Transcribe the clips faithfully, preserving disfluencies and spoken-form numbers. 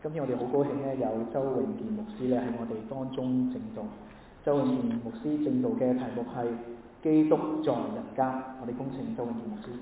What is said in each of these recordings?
今天我哋好高興咧，有周永健牧師咧喺我哋當中證道。周永健牧師證道嘅題目係基督在人間。我哋恭請周永健牧師。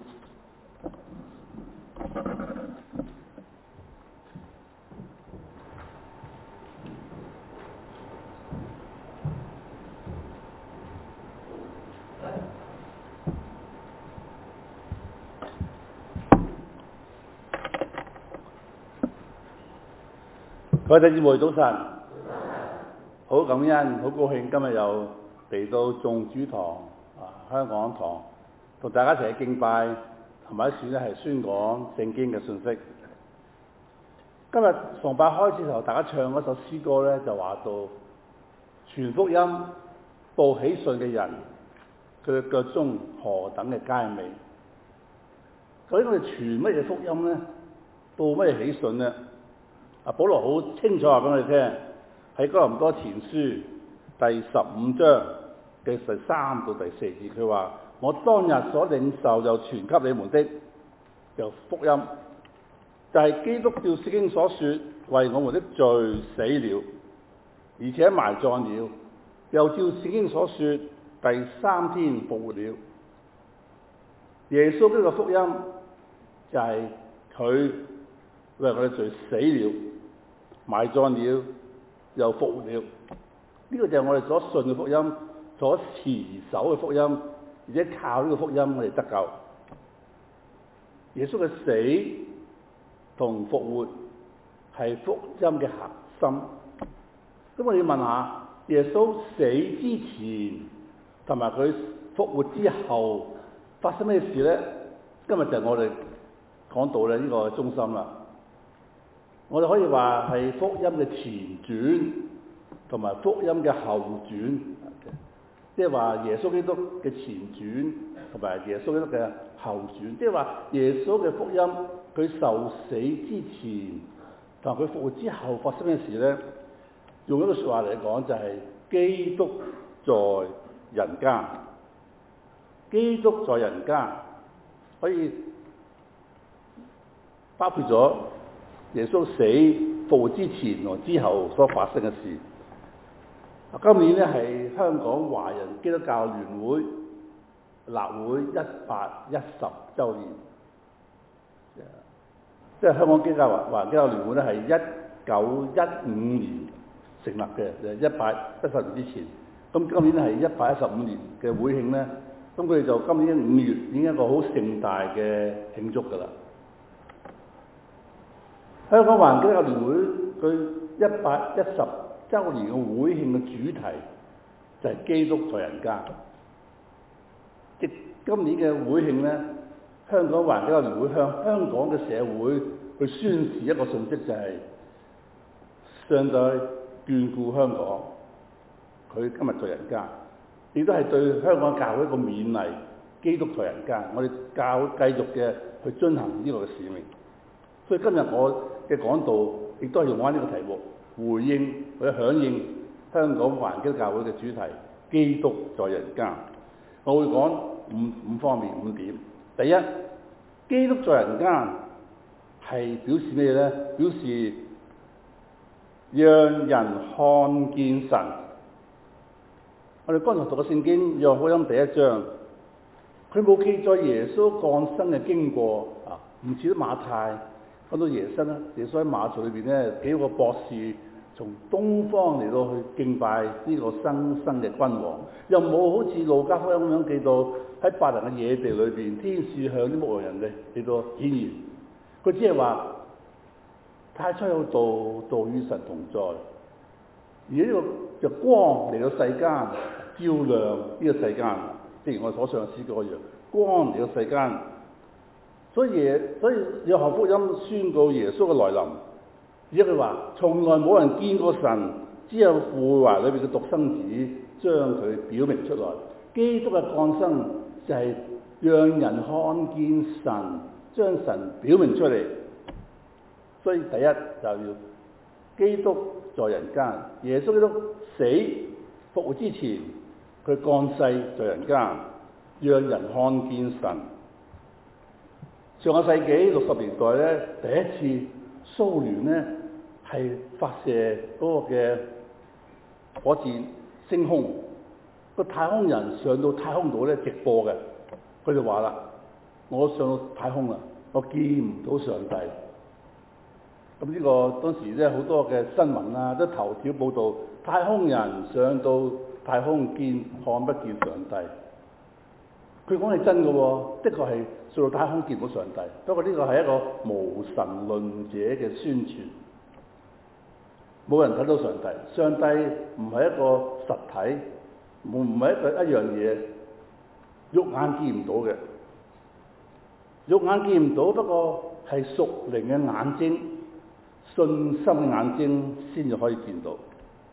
各位弟兄姊妹早晨，好感恩，好高興今日又嚟到眾主堂啊香港堂，同大家一齊敬拜，同埋一次咧係宣講聖經嘅信息。今日崇拜開始時候，大家唱嗰首詩歌咧，就話到傳福音報喜訊嘅人，佢嘅腳蹤何等嘅佳美。究竟我哋傳乜嘢福音咧？報乜嘢喜訊咧？啊，保羅好清楚話俾我哋聽，喺哥林多前書第十五章嘅第三到第四節，佢話：我當日所領受又傳給你們的，就福音，就係、是、基督照聖經所說，為我們的罪死了，而且埋葬了，又照聖經所說，第三天復活了。耶穌呢個福音就係佢為我哋罪死了，埋葬了，又復活了。呢、這個就係我哋所信嘅福音，所持守嘅福音，而且靠呢個福音我哋得救。耶穌嘅死同復活係福音嘅核心。咁我要問下，耶穌死之前同埋佢復活之後發生咩事咧？今日就係我哋講到咧呢個中心啦。我哋可以話係福音嘅前傳同埋福音嘅後傳，即係話耶穌基督嘅前傳同埋耶穌基督嘅後傳，即係話耶穌嘅福音佢受死之前同佢復活之後發生嘅事咧，用一個説話嚟講就係基督在人間。基督在人間可以包括咗耶穌死復活之前和之後所發生嘅事。今年咧係香港華人基督教聯會立會一百一十週年，即係香港基督教華人基督教聯會咧係一九一五年成立嘅，就係一百一十年之前。咁今年係一百一十五年嘅會慶咧，咁佢哋就今年五月已經一個好盛大嘅慶祝㗎啦。香港華人基督教聯會佢一百一十週年嘅會慶嘅主題就係基督在人間。即今年嘅會慶咧，香港華人基督教聯會向香港嘅社會去宣示一個訊息，就係上帝眷顧香港，佢今日在人間，亦都係對香港教會一個勉勵。基督在人間，我哋教會繼續嘅去遵行呢個嘅使命。所以今日我嘅講道亦都係用翻呢個題目，回應或者響應香港華人基督教會嘅主題：基督在人間。我會講五五方面五點。第一，基督在人間係表示咩咧？表示讓人看見神。我哋剛才讀嘅聖經《約翰福音》第一章，佢冇記載耶穌降生嘅經過啊，唔似得馬太。講到耶穌咧，耶穌喺馬槽裏邊咧，幾個博士從東方嚟到去敬拜呢個新生嘅君王，又冇好似路加福音咁樣記到喺伯特利嘅野地裏邊，天使向啲牧羊人哋嚟到顯現。佢只係話太初有道，道與神同在，而呢個就光嚟到世間，照亮呢個世間，正如我所唱嘅詩歌一樣，光嚟到世間。所以耶，所以約翰福音宣告耶穌嘅來臨，而且佢話從來冇人見過神，只有父懷裏邊嘅獨生子將佢表明出來。基督嘅降生就係讓人看見神，將神表明出嚟。所以第一就要基督在人間，耶穌基督死復活之前，佢降世在人間，讓人看見神。上個世紀六十年代咧，第一次蘇聯咧係發射嗰個嘅火箭升空，個太空人上到太空度咧直播嘅，佢就話啦：我上到太空啦，我見唔到上帝。咁呢個當時咧好多嘅新聞啊，都頭條報導太空人上到太空見看不見上帝。佢講係真嘅喎，的確係上到太空見唔到上帝。不過呢個係一個無神論者嘅宣傳，冇人睇到上帝。上帝唔係一個實體，唔唔係一個一樣嘢，肉眼見唔到嘅，肉眼見唔到，不過係屬靈嘅眼睛、信心嘅眼睛先至可以見到。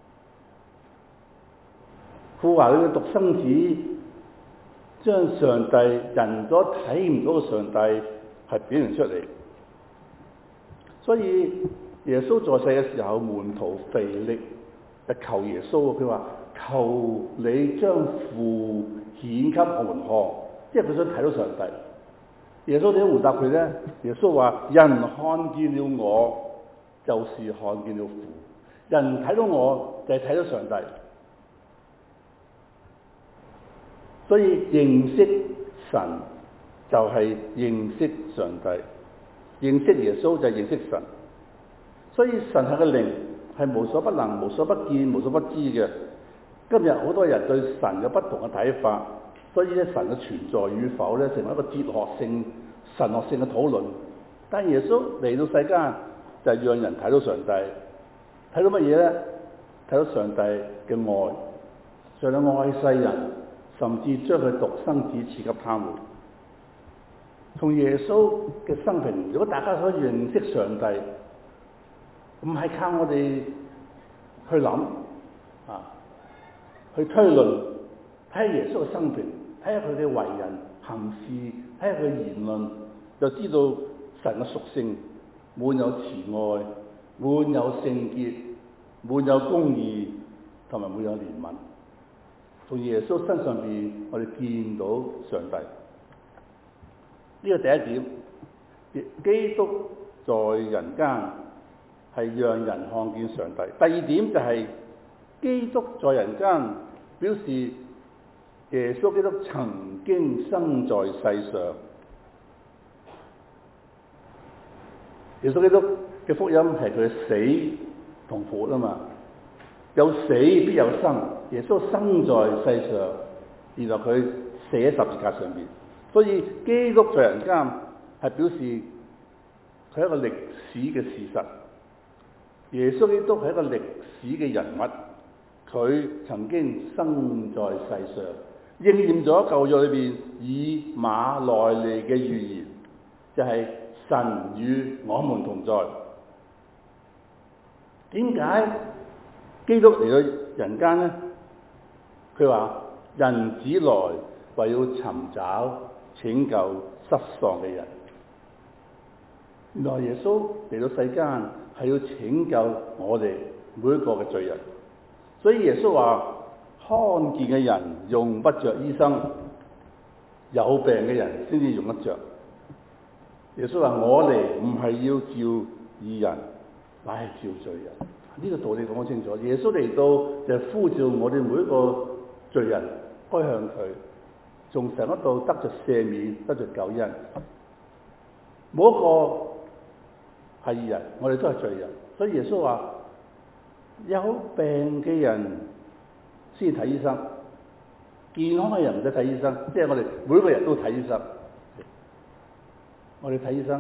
父話佢嘅獨生子將上帝人所睇唔到嘅上帝係表現出嚟，所以耶穌在世嘅時候，門徒腓力就求耶穌，佢話：求你將父顯給我們看，即係佢想睇到上帝。耶穌點樣回答佢咧？耶穌話：人看見了我，就是看見了父。人睇到我，就係睇到上帝。所以認識神就係認識上帝，認識耶穌就係認識神。所以神係個靈，係無所不能、無所不見、無所不知嘅。今日好多人對神有不同嘅睇法，所以咧神嘅存在與否咧成為一個哲學性、神學性嘅討論。但耶穌嚟到世間就係讓人睇到上帝，睇到乜嘢咧？睇到上帝嘅愛，上帝愛世人，甚至將佢獨生子賜給他們。從耶穌嘅生平，如果大家想認識上帝，唔係靠我哋去諗啊，去推論，睇下耶穌嘅生平，睇下佢嘅為人行事，睇下佢嘅言論，就知道神嘅屬性，滿有慈愛，滿有聖潔，滿有公義，同埋滿有憐憫。從耶穌身上邊，我哋見到上帝。呢個第一點，基督在人間係讓人看見上帝。第二點就係、是、基督在人間，表示耶穌基督曾經生在世上。耶穌基督嘅福音係佢嘅死同復活啊嘛，有死必有生。耶穌生在世上，然後佢死喺十字架上面。所以基督在人間係表示佢係一個歷史嘅事實。耶穌基督係一個歷史嘅人物，佢曾經生在世上，應驗咗舊約裏邊以馬內利嘅預言，就係、是、神與我們同在。點解基督嚟到人間呢？佢話人子來為要尋找拯救失喪嘅人。原來耶穌嚟到世間係要拯救我哋每一個嘅罪人。所以耶穌話：看見嘅人用不着醫生，有病嘅人先至用得着。耶穌話：我嚟唔係要召義人，乃係召罪人。呢、這個道理講得清楚。耶穌嚟到就係呼召我哋每一個罪人歸向佢，從神嗰度得着赦免，得着救恩。冇一個係義人，我哋都係罪人。所以耶穌話：有病嘅人先睇醫生，健康嘅人唔使睇醫生。即係我哋每個人都睇醫生。我哋睇醫生，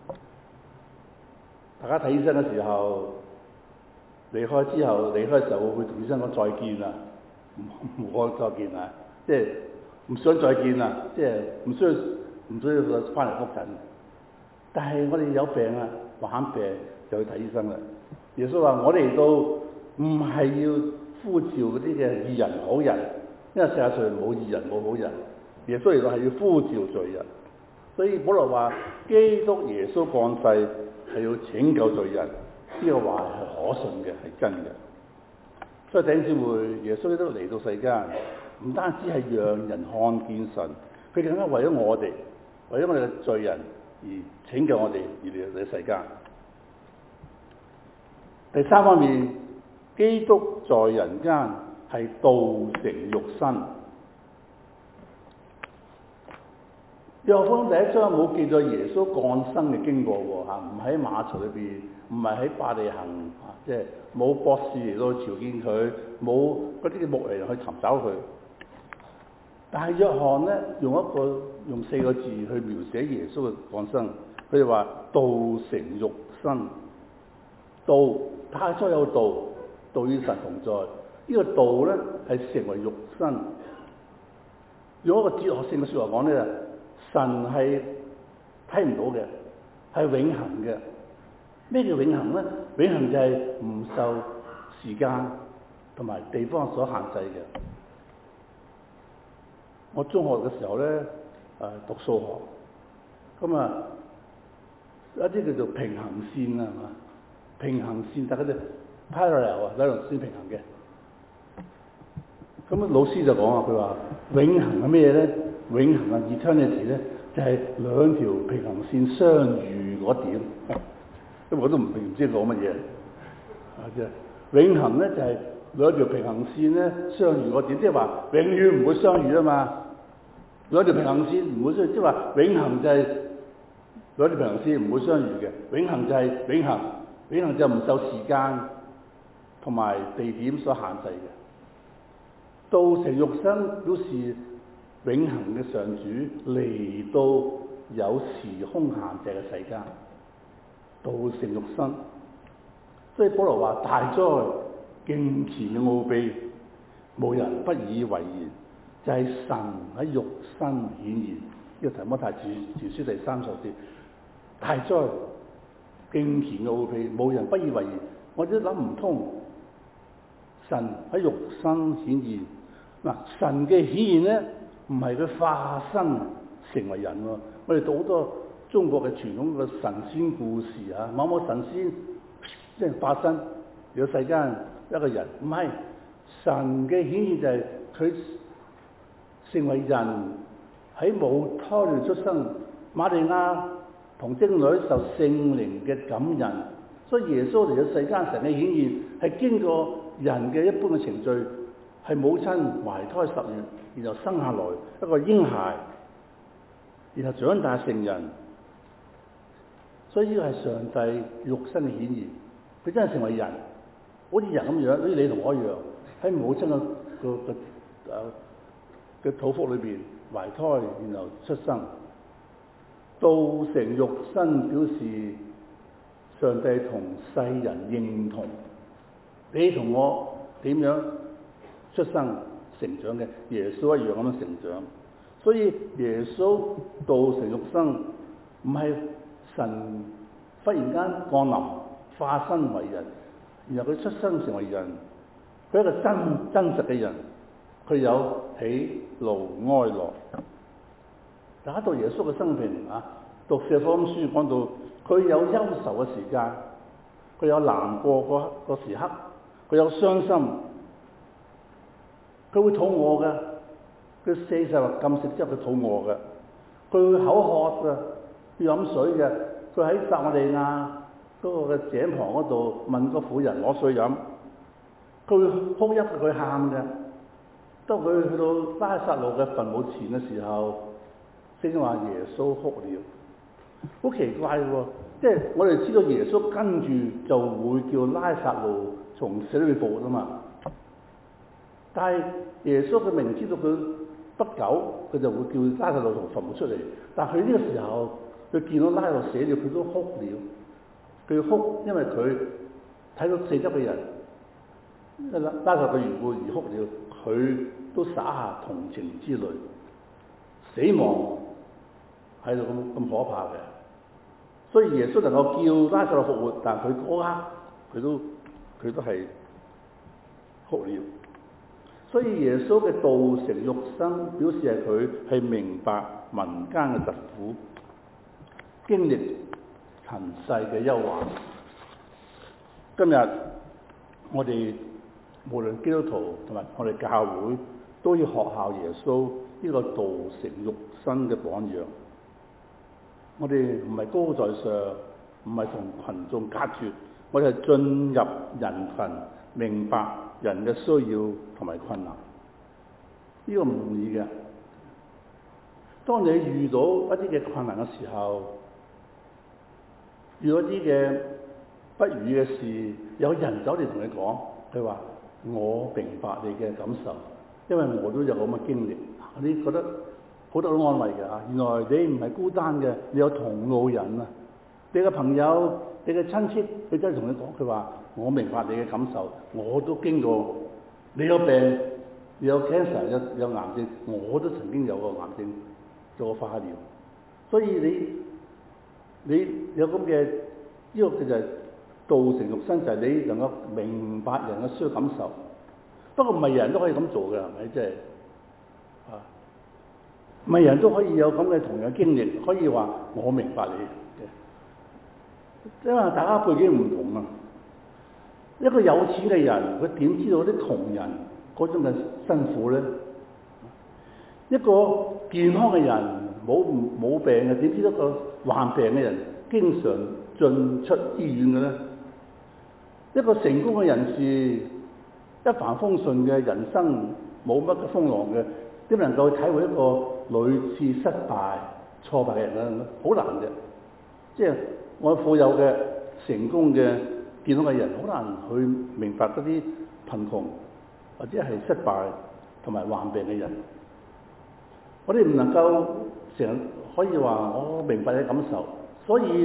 大家睇醫生嘅時候，離開之後，離開嘅時候會同醫生講再見啦，唔好再見啦，即係唔想再見啦，即係唔需要唔需要翻嚟復診。但係我哋有病啊，患病就去睇醫生啦。耶穌話：我哋嚟到唔係要呼召嗰啲嘅義人好人，因為世界上冇義人冇好人。耶穌嚟到係要呼召罪人。所以保羅話：基督耶穌降世係要拯救罪人，呢、這個話係可信嘅，係真嘅。所以弟兄姊妹，耶穌都嚟到世間，唔單止係讓人看見神，佢更加為咗我哋，為咗我哋嘅罪人而拯救我哋而嚟到世間。 第三方面，基督在人間係道成肉身。約翰福音第一章冇記載耶穌降生嘅經過喎嚇，唔喺馬槽裏邊，唔係喺伯利恆啊，即係冇博士嚟到朝見佢，冇嗰啲嘅牧人去尋找佢。但係約翰咧用一個用四個字去描寫耶穌嘅降生，佢就話道成肉身。道太初有道，道與神同在。呢、這個道咧係成為肉身。用一個哲學性嘅説話講咧，神係睇唔到嘅，係永恆嘅。咩叫永恆咧？永恆就係唔受時間同埋地方所限制嘅。我中學嘅時候咧，誒讀數學，咁啊一啲叫做平行線啊，係嘛？平行線，但係嗰啲 parallel 啊，兩條線平行嘅。咁老師就講啊，佢話永恆係咩咧？永恆啊 eternity 咧，就係兩條平行線相遇嗰點。咁我都唔明唔知講乜嘢。啊，即係永恆咧就係兩條平行線咧相遇嗰點，即係話永遠唔會相遇啊嘛。兩條平行線唔會相遇，即係話永恆就係兩條平行線唔會相遇嘅。永恆就係永恆，永恆就唔受時間同埋地點所限制嘅。道成肉身表示永恆嘅上主嚟到有時空限制嘅世間，道成肉身。所以保羅話：大哉敬虔嘅奧秘，無人不以為然。就係、是、神喺肉身顯現。呢、這個提摩太前書第三十節，大哉敬虔嘅奧秘，無人不以為然。我都諗唔通，神喺肉身顯現。嗱，神嘅顯現咧，唔係佢化身成為人喎。我哋讀好多中國嘅傳統嘅神仙故事啊，某某神仙即係化身有世間一個人，唔係神嘅顯現就係佢成為人喺母胎裏出生。瑪利亞同精女受聖靈嘅感孕，所以耶穌嚟到世間，神嘅顯現係經過人嘅一般嘅程序。係母親懷胎十月，然後生下來一個嬰孩，然後長大成人。所以呢個係上帝肉身嘅顯現，佢真係成為人，好似人咁樣，好似你同我一樣，喺母親嘅個個誒嘅肚腹裏邊懷胎，然後出生。道成肉身表示上帝同世人認同，你同我點樣出生成長嘅，耶穌一樣咁樣成長。所以耶穌道成肉身，唔係神忽然間降臨化身為人，然後佢出生成為人，佢係一個真真實嘅人，佢有喜怒哀樂。大家讀耶穌嘅生平啊，讀《四福音書》講到佢有憂愁嘅時間，佢有難過個個時刻，佢有傷心。佢會肚餓嘅，佢四十日禁食之後佢肚餓嘅，佢會口渴嘅，要飲水嘅。佢喺撒瑪利亞嗰個嘅井旁嗰度問個婦人攞水飲，佢會哭泣，佢喊嘅。當佢去到拉撒路嘅墳墓前嘅時候，聖經話耶穌哭了。好奇怪喎，即係我哋知道耶穌跟住就會叫拉撒路從死裏復活啊嘛。但係耶穌佢明知道佢不久佢就會叫拉撒路從墳墓出嚟，但係佢呢個時候佢見到拉撒路死了，佢都哭了。佢哭，因為佢睇到四周嘅人，拉撒路嘅緣故而哭了，佢都灑下同情之淚。死亡喺度咁咁可怕嘅，所以耶穌能夠叫拉撒路復活，但係佢嗰刻佢都佢都係哭了。所以耶穌嘅道成肉身，表示係佢係明白民間嘅疾苦，經歷塵世嘅憂患。今日我哋無論基督徒同埋我哋教會，都要學效耶穌呢個道成肉身嘅榜樣。我哋唔係高在上，唔係同群眾隔絕， 我哋係進入人群，明白人嘅需要同埋困難。呢個唔容易嘅。當你遇到一啲嘅困難嘅時候，遇到一啲嘅不如意嘅事，有人走嚟同你講，佢話我明白你嘅感受，因為我都有咁嘅經歷。你覺得好得到安慰嘅嚇，原來你唔係孤單嘅，你有同路人啊！你嘅朋友、你嘅親戚，佢真係同你講，佢話我明白你嘅感受，我都經過。你有病，你有 cancer， 有有癌症，我都曾經有過癌症，做過化療。所以你你有咁嘅呢個嘅就係道成肉身，就係你能夠明白人嘅需要感受。不過唔係人人都可以咁做嘅，係咪？即係啊，唔係人人都可以有咁嘅同樣經歷，可以話我明白你。因為大家背景唔同啊，一個有錢嘅人，佢點知道啲窮人嗰種嘅辛苦咧？一個健康嘅人冇冇病嘅，點知道個患病嘅人經常進出醫院嘅咧？一個成功嘅人士，一帆風順嘅人生冇乜嘅風浪嘅，點能夠體會一個屢次失敗、挫敗嘅人咧？好難嘅，即係。我富有嘅、成功嘅、健康嘅人，好難去明白嗰啲貧窮或者係失敗同埋患病嘅人。我哋唔能夠成日可以話我明白你感受，所以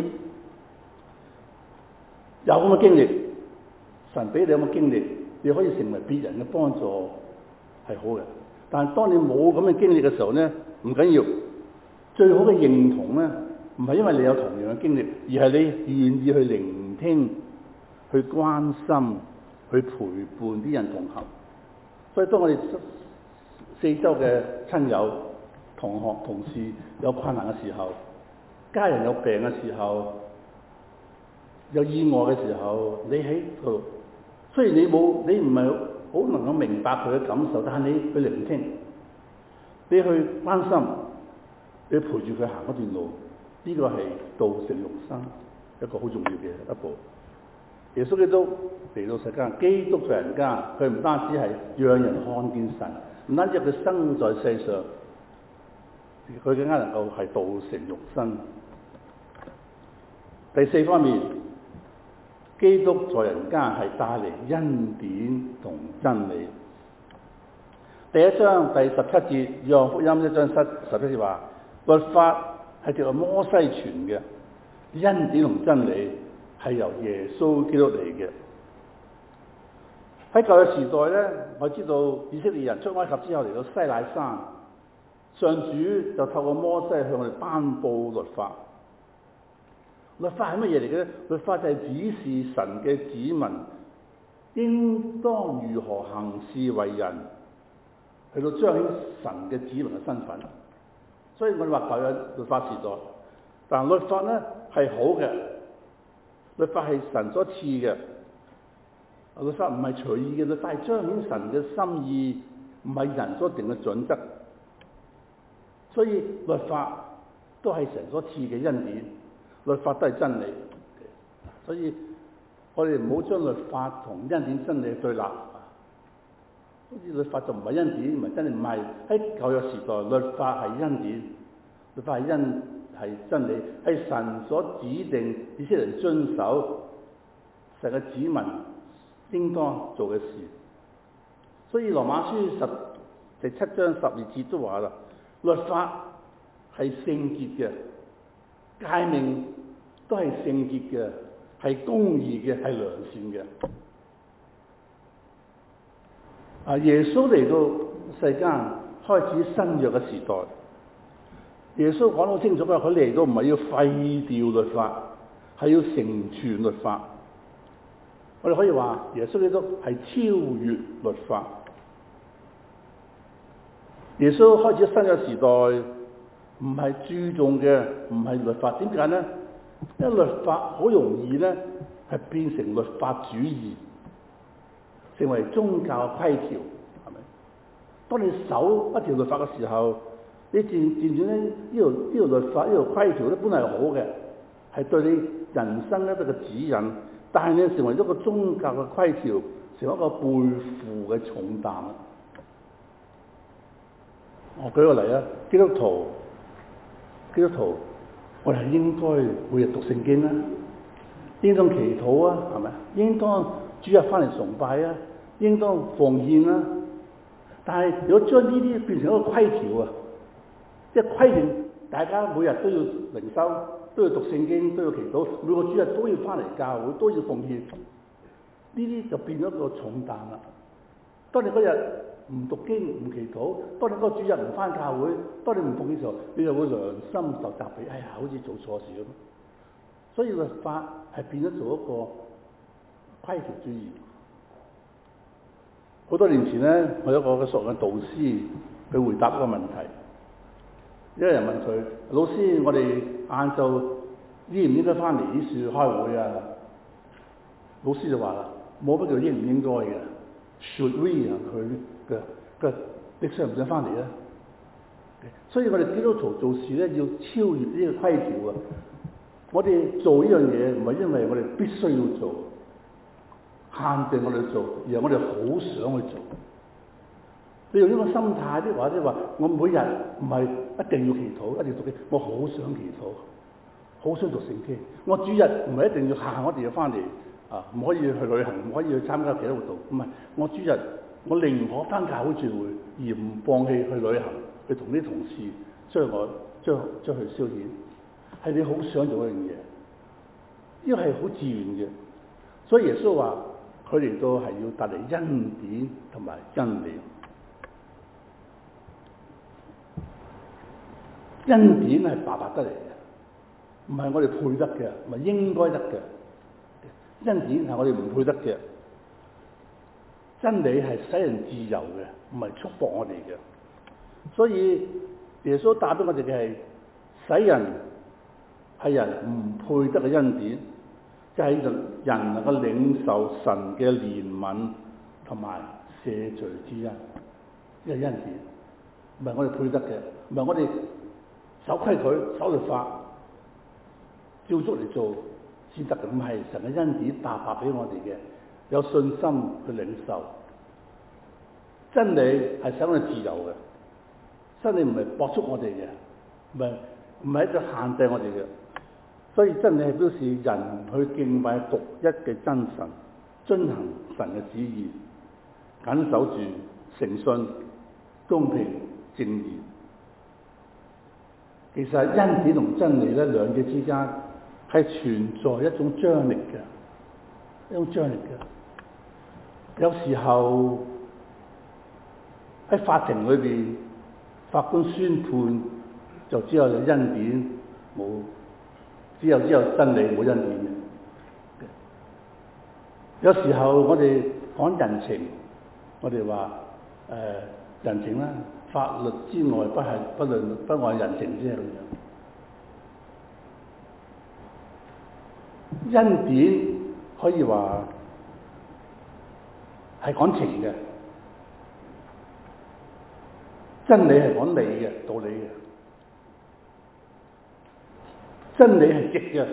有咁嘅經歷，神俾你有咁嘅經歷，你可以成為別人嘅幫助係好嘅。但係當你冇咁嘅經歷嘅時候咧，唔緊要，最好嘅認同咧。唔係因為你有同樣嘅經歷，而係你願意去聆聽、去關心、去陪伴啲人同行。所以當我哋四周嘅親友、同學、同事有困難嘅時候，家人有病嘅時候，有意外嘅時候，你喺度，雖然你冇，你唔係好能夠明白佢嘅感受，但係你去聆聽，你去關心，你陪住佢行嗰段路。呢個係道成肉身一個好重要嘅一步。耶穌基督嚟到世間，基督在人間，佢唔單止係讓人看見神，唔單止佢生在世上，佢更加能夠係道成肉身。第四方面，基督在人間係帶嚟恩典同真理。第一章第十七節，約翰福音一章十十七節話，律法係藉摩西傳嘅，恩典同真理係由耶穌基督嚟嘅。喺舊約時代咧，我知道以色列人出埃及之後嚟到西乃山，上主就透過摩西向我哋頒布律法。律法係乜嘢嚟嘅咧？律法就係指示神嘅子民應當如何行事為人，去到彰顯神嘅子民嘅身份。所以我哋話舊約律法時代，但律法咧係好嘅，律法係神所賜嘅，律法唔係隨意嘅，律法係彰顯神嘅心意，唔係人所定嘅準則。所以律法都係神所賜嘅恩典，律法都係真理。所以我哋唔好將律法同恩典真理對立。好似律法就唔係恩典，唔係真理，唔係。喺舊約時代，律法係恩典，律法係恩係真理，係神所指定以色列人遵守神嘅子民應當做嘅事。所以羅馬書十第七章十二節都話啦，律法係聖潔嘅，誡命都係聖潔嘅，係公義嘅，係良善嘅。啊！耶穌嚟到世間，開始新約嘅時代。耶穌講得好清楚，佢嚟到唔係要廢掉律法，係要成全律法。我哋可以話，耶穌基督係超越律法。耶穌開始新約時代，唔係注重嘅唔係律法，點解咧？因為律法好容易咧係變成律法主義。成為宗教規條，係咪？當你守一條律法嘅時候，你漸漸漸咧，呢條呢條律法呢條規條咧本嚟係好嘅，係對你人生一個嘅指引。 但係你成為一個宗教嘅規條，成為一個背負嘅重擔。我舉個例啊，基督徒，基督徒，我哋係應該每日讀聖經啦，應當祈禱啊，係咪？應當主日翻嚟崇拜啊，應當奉獻啦。但係如果將呢啲變成一個規條啊，即係規定大家每日都要靈修，都要讀聖經，都要祈禱，每個主日都要翻嚟教會，都要奉獻，呢啲就變咗個重擔啦。當你嗰日唔讀經唔祈禱，當你嗰個主日唔翻教會，當你唔奉獻嘅時候，你就會良心受責備，哎呀，好似做錯事咁。所以律法係變咗做一個規條主義。好多年前咧，我有一個嘅屬靈導師，佢回答一個問題。一個人問佢：老師，我哋晏晝應唔應該翻嚟呢處開會啊？老師就話啦：冇乜叫應唔應該嘅 ，should we 啊？佢嘅嘅，你想唔想翻嚟咧？所以我哋基督徒做事咧，要超越呢個規條啊！我哋做呢樣嘢唔係因為我哋必須要做，限定我哋做，而係我哋好想去做。你用呢個心態啲話，即係話我每日唔係一定要祈禱，一定要讀經，我好想祈禱，好想讀聖經。我主日唔係一定要行，我哋要翻嚟啊，唔可以去旅行，唔可以去參加其他活動。唔係，我主日我寧可翻教會聚會，而唔放棄去旅行，去同啲同事將我將將去消遣。係你好想做一樣嘢，呢個係好自然嘅。所以耶穌話佢嚟到係要帶嚟恩典同埋真理。恩典係白白得嚟嘅，唔係我哋配得嘅，唔係應該得嘅。恩典係我哋唔配得嘅。真理係使人自由嘅，唔係束縛我哋嘅。所以耶穌帶俾我哋嘅係使人係人唔配得嘅恩典，就係、是、人能夠領受神嘅憐憫同埋赦罪之恩，呢個恩典唔係我哋配得嘅，唔係我哋守規矩、守律法，照足嚟做先得嘅，唔係神嘅恩典白白俾我哋嘅，有信心去領受。真理係使我哋自由嘅，真理唔係駁束我哋嘅，唔係唔係一個限制我哋嘅。所以真理係表示人去敬拜獨一嘅真神，遵行神嘅旨意，緊守住誠信、公平、正義。其實恩典同真理咧，兩者之間係存在一種張力嘅，一種張力嘅。有時候喺法庭裏邊，法官宣判就只有恩典，冇只有只有真理，冇恩典嘅。有時候我哋講人情，我哋話誒人情啦。法律之外不係不論不外人情啫咁樣。恩典可以話係講情嘅，真理係講理嘅道理嘅。真理係直嘅，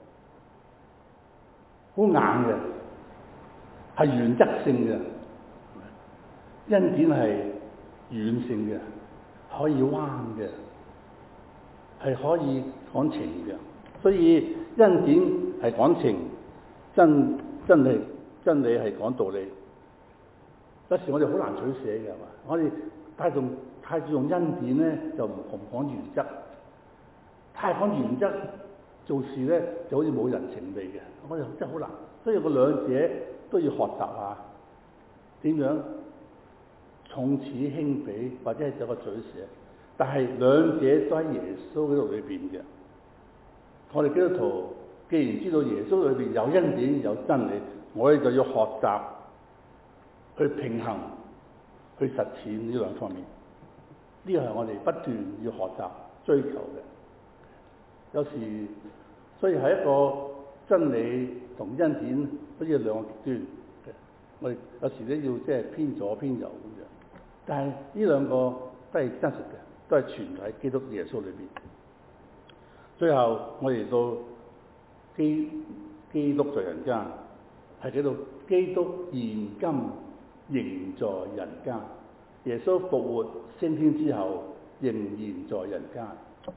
好硬嘅，係原則性嘅。恩典係軟性嘅，可以彎嘅，係可以講情嘅。所以恩典係講情，真真理真理係講道理。有時我哋好難取捨嘅，係嘛？我哋太重太注重恩典咧，就唔唔講原則；太講原則做事咧，就好似冇人情味嘅。我哋真係好難，所以個兩者都要學習下點樣重此輕彼，或者係有個取捨，但係兩者都喺耶穌嗰度裏邊嘅。我哋基督徒既然知道耶穌裏邊有恩典有真理，我哋就要學習去平衡、去實踐呢兩方面。呢個係我哋不斷要學習追求嘅。有時所以係一個真理同恩典好似兩個極端嘅，我哋有時咧要即係偏左偏右咁樣。但係呢兩個都係真實嘅，都係存在喺基督耶穌裏邊。最後我哋到基基督在人間， 係喺度基督現今仍在人間。耶穌復活升天之後，仍然在人間。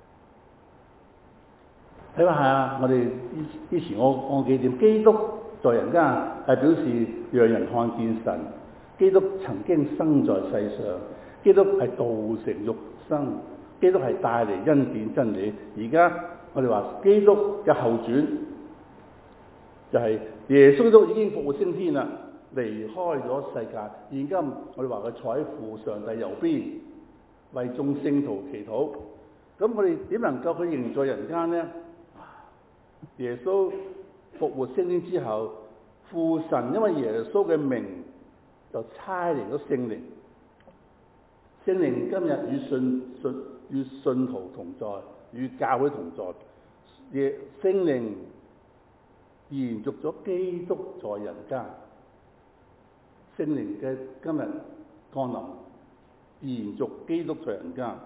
睇下下我哋以前我我記點，基督在人間係表示讓人看見神。基督曾經生在世上，基督係道成肉身，基督係帶嚟恩典真理。而家我哋話基督嘅後傳就係耶穌都已經復活升天啦，離開咗世界。現今我哋話佢坐喺父上帝右邊，為眾聖徒祈禱。咁我哋點能夠佢仍在人間呢？耶穌復活升天之後，父神因為耶穌嘅名就差嚟咗聖靈。聖靈今日與信信與信徒同在，與教會同在。耶聖靈延續咗基督在人間。聖靈嘅今日降臨，延續基督在人間。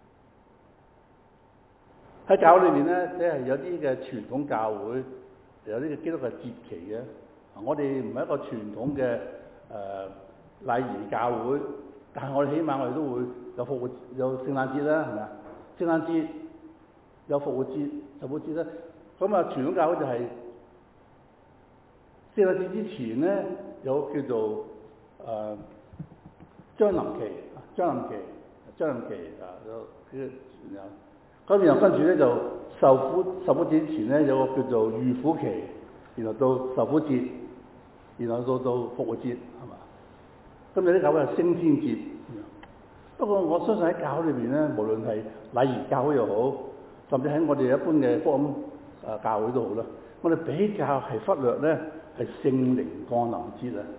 喺教會裏面咧，即係有啲嘅傳統教會，有啲嘅基督嘅節期嘅。我哋唔係一個傳統嘅誒、呃、禮儀教會，但係我哋起碼我哋都會有復活有聖誕節啦，係咪啊？聖誕節有復活節、復活節啦。咁啊，傳統教會就係聖誕節之前咧，有叫做誒將臨期、將臨期、將臨期啊，有呢個有。咁然後跟住咧就受苦受苦節之前咧有個叫做預苦期，然後到受苦節，然後到到復活節，係嘛？咁有啲教會係升天節。不過我相信喺教會裏邊咧，無論係禮儀教會又好，甚至喺我哋一般嘅福音誒教會都好啦，我哋比較係忽略咧係聖靈降臨節啊。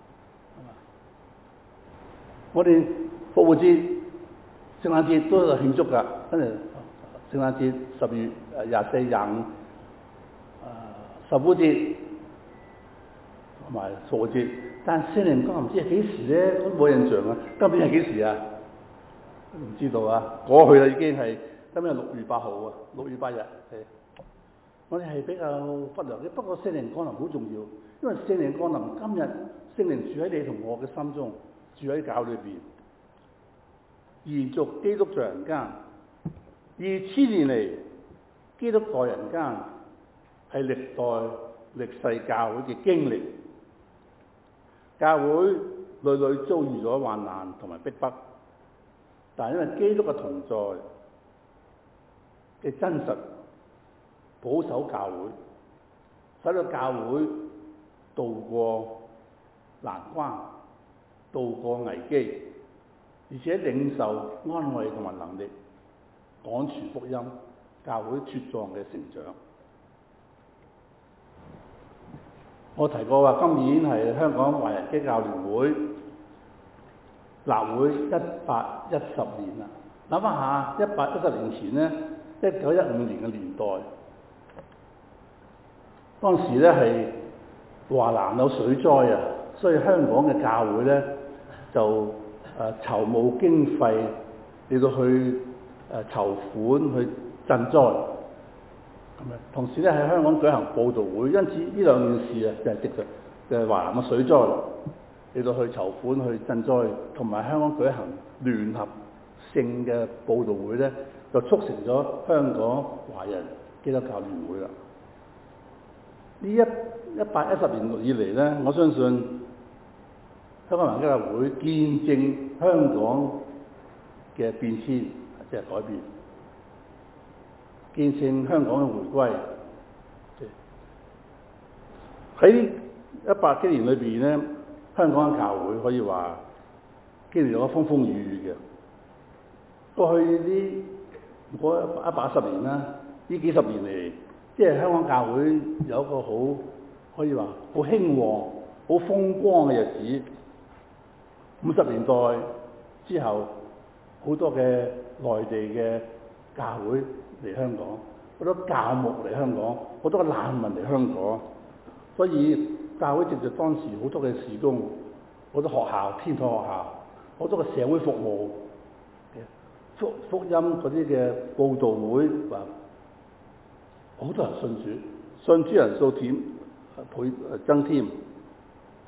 我哋復活節、聖誕節都係慶祝㗎，跟住。聖誕節十月誒廿四、廿五，誒受苦節同埋復活節，但聖靈降臨唔知係幾時咧？都冇印象啊！今年係幾時啊？都唔知道啊！過去啦已經係今日六月八號啊，六月八日係。我哋係比較忽略嘅，不過聖靈降臨好重要，因為聖靈降臨今日，聖靈住喺你同我嘅心中，住喺教裏邊，延續基督在人間。二千年嚟，基督在人間係歷代歷世教會嘅經歷。教會屢屢遭遇咗患難同埋逼迫，但係因為基督嘅同在嘅真實，保守教會，使到教會渡過難關，渡過危機，而且領受安慰同埋能力。廣傳福音，教會茁壯嘅成長。我提過話，今年係香港華人基教聯會立會一百一十年啦。諗翻下，一百一十年前咧，一九一五年嘅年代，當時咧係華南有水災啊，所以香港嘅教會咧就誒、呃、籌募經費嚟到去。誒籌款去賑災，咁啊，同時咧喺香港舉行佈道會，因此呢兩件事啊，就係直就係華南嘅水災嚟到去籌款去賑災，同埋香港舉行聯合性嘅佈道會咧，就促成咗香港華人基督教聯會啦。呢一一百一十年以嚟咧，我相信香港華人基督教會見證香港嘅變遷。即係改變，見證香港嘅回歸。喺一百幾年裏邊咧，香港嘅教會可以話經歷咗風風雨雨嘅。過去呢嗰一百一十年啦，呢幾十年嚟，即係香港教會有一個好可以話好興旺、好風光嘅日子。五十年代之後，好多嘅內地嘅教會嚟香港，好多教牧嚟香港，好多嘅難民嚟香港，所以教會藉著當時好多嘅事工，好多學校、天台學校，好多嘅社會服務嘅福福音嗰啲嘅佈道會，話好多人信主，信主人數添倍增添，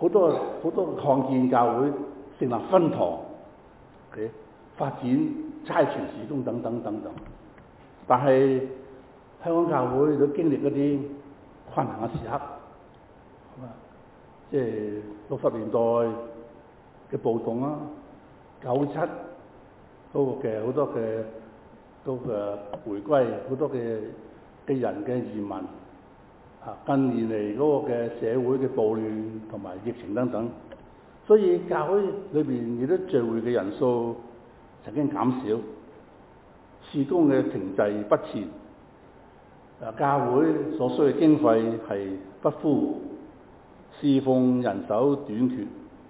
好多好多擴建教會成立分堂嘅發展差傳事工等等等等。但係香港教會都經歷一啲困難嘅時刻，係嘛？即係六十年代嘅暴動啦，九七嗰個嘅好多嘅嗰個回歸，好多嘅嘅人嘅移民啊，近年嚟嗰個嘅社會嘅暴亂同埋疫情等等，所以教會裏邊亦都聚會嘅人數曾經減少，事工嘅停滯不前，啊，教會所需嘅經費係不敷，侍奉人手短缺，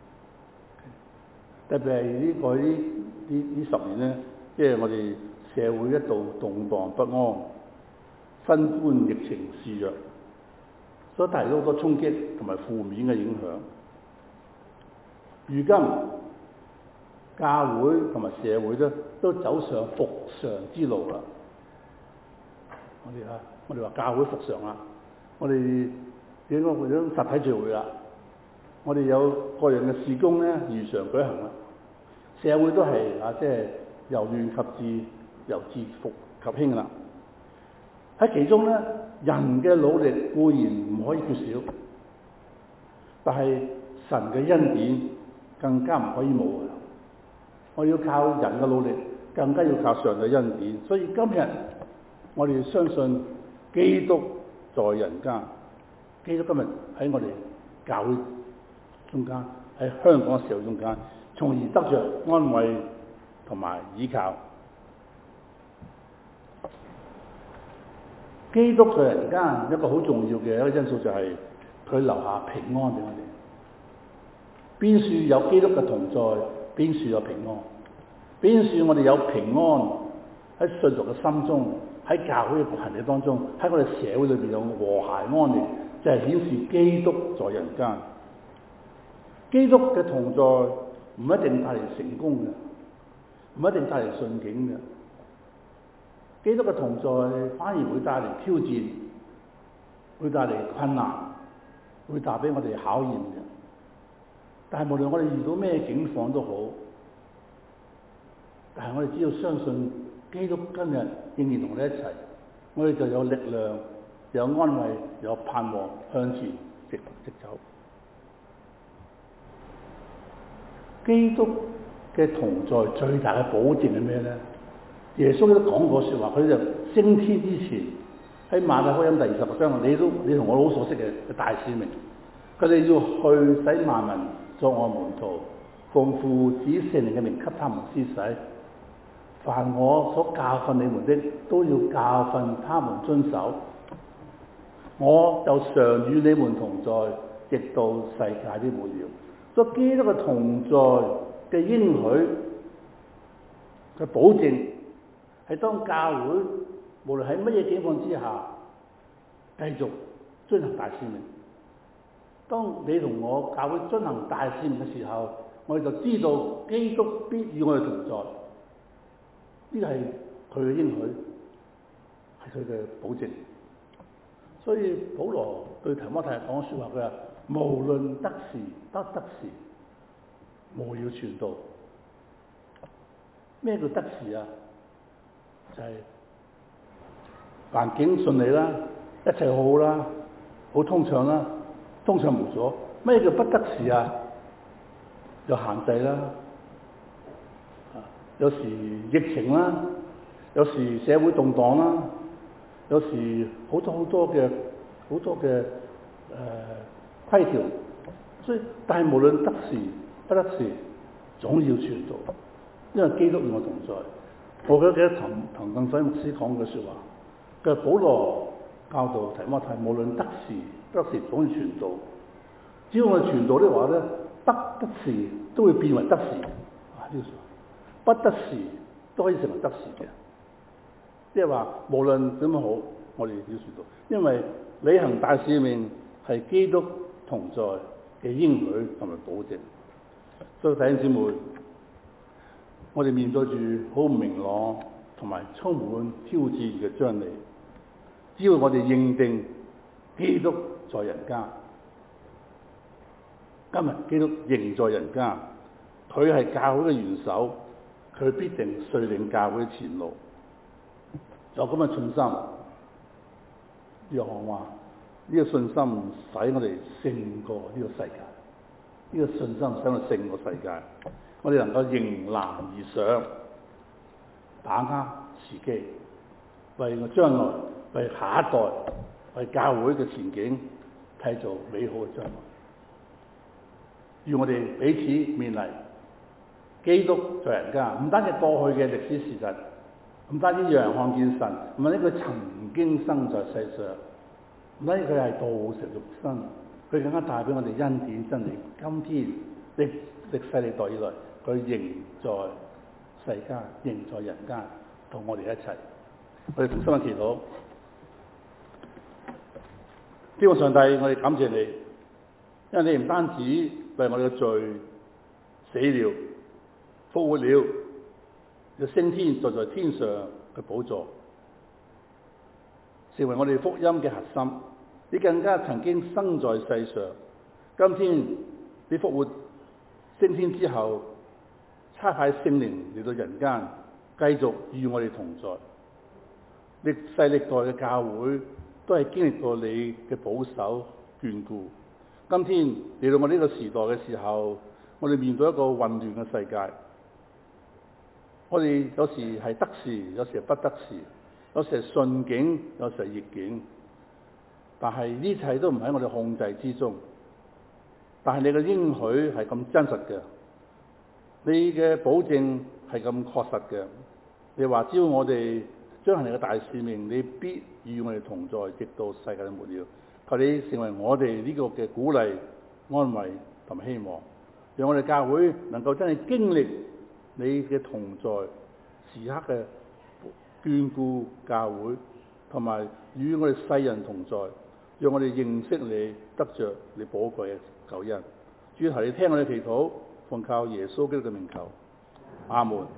特別係呢個呢呢呢十年咧，即係我哋社會一度動盪不安，新冠疫情肆虐，所以帶嚟咗好多衝擊同埋負面嘅影響。如今教會同埋社會咧都走上復常之路啦。我哋啊，我哋話教會復常啦，我哋應該會咗實體聚會啦，我哋有各樣嘅事工咧如常舉行啦。社會都係啊，即係由亂及治，由治復及興啦。喺其中咧，人嘅努力固然唔可以缺少，但係神嘅恩典更加唔可以冇嘅。我要靠人嘅努力，更加要靠上帝嘅恩典。所以今日我哋相信基督在人間，基督今日喺我哋教會中間，喺香港嘅社會中間，從而得着安慰同埋依靠。基督在人間一個好重要嘅一個因素就係佢留下平安俾我哋。邊處有基督嘅同在，邊處有平安。邊處我哋有平安喺信徒嘅心中，喺教會嘅群體當中，喺我哋社會裏邊有和諧安寧，就係、是、顯示基督在人間。基督嘅同在唔一定帶嚟成功嘅，唔一定帶嚟順境嘅。基督嘅同在反而會帶嚟挑戰，會帶嚟困難，會帶俾我哋考驗嘅。但係無論我哋遇到咩境況都好，但係我哋只要相信基督今日仍然同我哋一齊，我哋就有力量、有安慰、有盼望向前直直走。基督嘅同在最大嘅保證係咩咧？耶穌都講過說話，佢就升天之前喺馬太福音第二十六章，你都你同我都好熟悉嘅大使命，佢哋要去使萬民作我門徒，奉父子聖靈嘅名給他們施洗，凡我所教訓你們的，都要教訓他們遵守。我就常與你們同在，直到世界的末了。所以基督嘅同在嘅應許嘅保證，係當教會無論喺乜嘢境況之下，繼續遵行大使命。當你同我教會遵行大使命嘅時候，我哋就知道基督必與我哋同在。呢個係佢嘅應許，係佢嘅保證。所以保羅對提摩太講說話，佢話無論得時不得時，務要傳道。咩叫得時啊？就係、是、環境順利啦，一切好好啦，好通暢啦，通暢無阻。咩叫不得時啊？有限制啦，有時疫情啦，有時社會動盪啦，有時好多好多嘅好多嘅誒、呃、規條。所以，但係無論得時不得時，總要傳道，因為基督與我同在。我記得記得滕滕近輝牧師講嘅説話，佢話保羅教導提摩太，無論得時不得時，總要傳道。只要我哋傳道的話咧，得得時都會變為得時。啊，呢個説話，不得時都可以成為得時嘅。即係話，無論點樣好，我哋要傳道，因為履行大使命係基督同在嘅應許同埋保證。所以弟兄姊妹，我哋面對住好唔明朗同埋充滿挑戰嘅將來，只要我哋認定基督在人間， 今日基督仍在人間，佢係教會嘅元首，佢必定率領教會嘅前路。有咁嘅信心，約翰話呢個信心使我哋勝過呢個世界，呢、這個信心使我哋勝過世界，我哋能夠迎難而上，把握時機，為我將來，為下一代，為教會嘅前景締造美好嘅將來。願我哋彼此勉勵，基督在人間，唔單止過去嘅歷史事實，唔單止讓人看見神，唔單止佢曾經生在世上，唔單止佢係道成肉身，佢更加帶俾我哋恩典真理。今天歷歷世歷代以來，佢仍在世間，仍在人間，同我哋一齊。我哋同心嘅祈禱，天父上帝，我哋感謝你，因為你唔單止為我哋嘅罪死了、復活了，又升天坐在天上嘅寶座，成為我哋福音嘅核心。你更加曾經生在世上，今天你復活升天之後，差派聖靈嚟到人間，繼續與我哋同在。歷世歷代嘅教會都係經歷過你嘅保守眷顧。今天嚟到我呢個時代嘅時候，我哋面對一個混亂嘅世界，我哋有時係得時，有時係不得時，有時係順境，有時係逆境。但係呢一切都唔喺我哋控制之中。但係你嘅應許係咁真實嘅，你嘅保證係咁確實嘅。你話只要我哋將來嘅大使命，你必與我哋同在，直到世界嘅末了。求你成為我哋呢個嘅鼓勵、安慰同埋希望，讓我哋教會能夠真係經歷你嘅同在，時刻嘅眷顧教會，同埋與我哋世人同在，讓我哋認識你，得着你寶貴嘅救恩。主，求你聽我哋祈禱，奉靠耶穌基督嘅名求，阿門。